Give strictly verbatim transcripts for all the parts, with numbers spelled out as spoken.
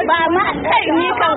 ba ma kai ni kan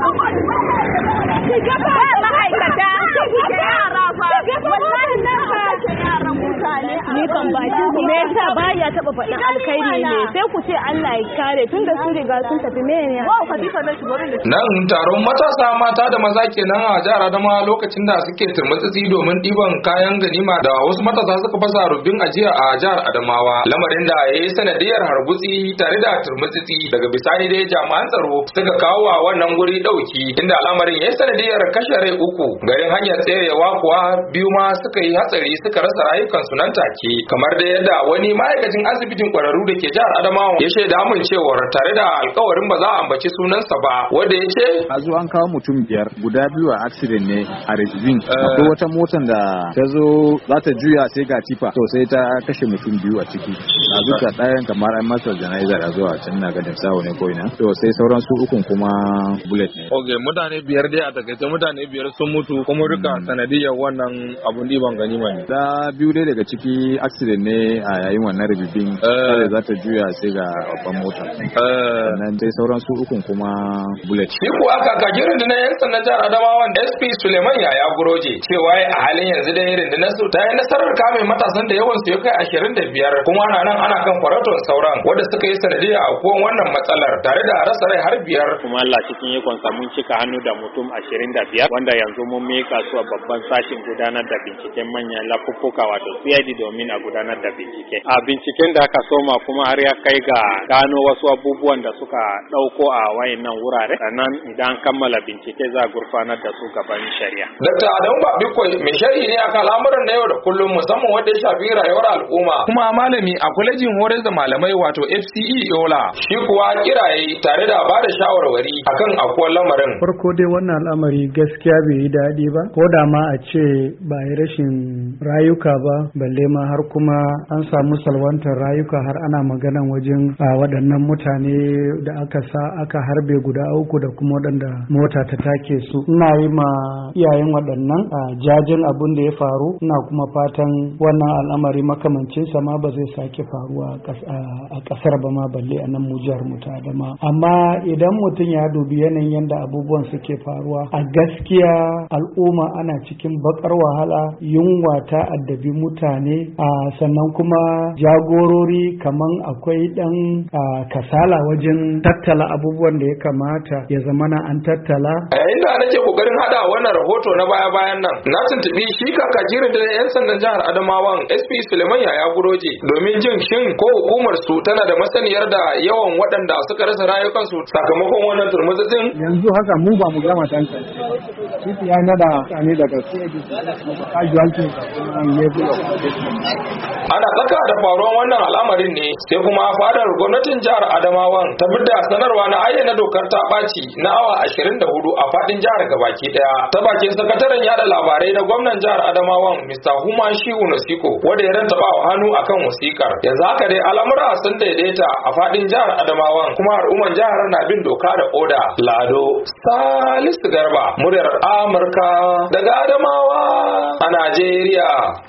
ba ma'aikata yara fa wallahi nan fa yaran mutane ni kan ba ki me yasa baya taba faɗin alkhairi ne sai ku ce Allah ya kare tunda sun riga sun tafi me ne wa Khalifa da shugaban nan taron matasa mata da maza kenan a jihar Adamawa lokacin da suke turmutsitsi domin ɗiban kayan ganima da wasu matasa suka fasa rubin ajiya a jihar Adamawa lamarin da ya yi sanadiyar harbutsi tare da turmutsitsi daga bisani dai jami'an tsaro suka kawo wa wannan guri dauki inda al'amarin ya yi sanadiyar kashe rai uku garin hanyar tserewa kuwa biyu ma suka yi hatsari suka rasa rayukansu nan take kamar da yadda wani ma'aikacin asibitin kwararru da ke jihar Adamawa ya shaida mun cewar tare da alkawarin ba za a ambaci sunansa ba wanda ya ce a zo an kawo mutum biyar guda biyu a accident ne a Rizvin akwai wata motar da ta zo za ta juya sai ga tifa to sai ta kashe mutum biyu a ciki a zuka ɗayan kamar an masa janaiza a zuwa can na gadin sawo ne ko ina to sai sauran su ukun kuma bullet ne okay mutane biyar dai a takaice mutane biyar sun mutu kuma duka sanadiyar wannan abun diban ganima ne da biyu dai daga ciki accident ne a yayin wannan ribibin sai za ta juya sai ga babban mota sannan dai sauran su ukun kuma bullet shi ko aka kage rundunar yan sandan jihar Adamawa S P Suleiman Yaya Guroje cewa a halin yanzu dai rundunar su ta yi nasarar kame matasan da yawan su ya kai ashirin da biyar kuma ana nan ana kan kwaraton sauran wanda suka yi sanadiyar a kowan wannan matsalar tare da rasa rai har biyar kuma Allah cikin yakon mun cika hannu da mutum ashirin da biyar wanda yanzu mun mika su a babban sashin gudanar da binciken manyan lafuffuka wato C I D domin a gudanar da bincike a binciken da aka soma kuma har ya kai ga gano wasu abubuwan da suka dauko a wayannan wurare sannan idan kammala bincike za a gurfanar da su gaban shari'a. Dr. Adamu Babikoi mai sharhi ne akan al'amuran na yau da kullum musamman wanda ya shafi rayuwar al'umma kuma malami a kwalejin horar da malamai wato F C E Yola shi kuwa kiraye tare da ba da shawarwari akan akwai lamarin. Farko dai wannan al'amari gaskiya bai yi daɗi ba ko da ma a ce ba yi rashin rayuka ba balle ma har kuma an samu salwantar rayuka har ana maganan wajen waɗannan mutane da aka sa aka harbe guda uku da kuma waɗanda mota ta take su ina yi ma iyayen waɗannan jajin abin da ya faru ina kuma fatan wannan al'amari makamancin sa ma ba zai sake faruwa a ƙasar ba ma balle a nan mu jihar mu ta Adama amma idan mutum ya dubi yanayin yanda abubuwan suke faruwa a gaskiya al'umma ana cikin bakar wahala yunwa ta addabi mutane sannan kuma jagorori kaman akwai dan kasala wajen tattala abubuwan da ya kamata ya zamana an tattala a yayin da nake kokarin hada wannan rahoto na baya bayan nan na tuntubi shi kakakirin da yan sandan jihar Adamawan S P Suleiman Yaya Guroje domin jin shin ko hukumar su tana da masaniyar da yawan waɗanda suka rasa rayukansu sakamakon wannan turmutsin yanzu haka mu ba mu gama tantan shi ya nada ne daga casualty ana tsaka da faruwar wannan al'amarin ne sai kuma fadar gwamnatin jihar Adamawan ta bidda sanarwa na ayyana dokar ta ɓaci na awa ashirin da hudu a fadin jihar gabaki daya ta bakin sakataren yada labarai na gwamnan jihar Adamawan Mister Huma Shiwu Nasiko wanda ya rantaba wa hannu akan wasikar yanzu haka dai al'amura sun daidaita a fadin jihar Adamawan kuma al'umman jihar na bin doka da oda Lado Salisu Garba muryar Amurka daga Adamawa a Najeriya.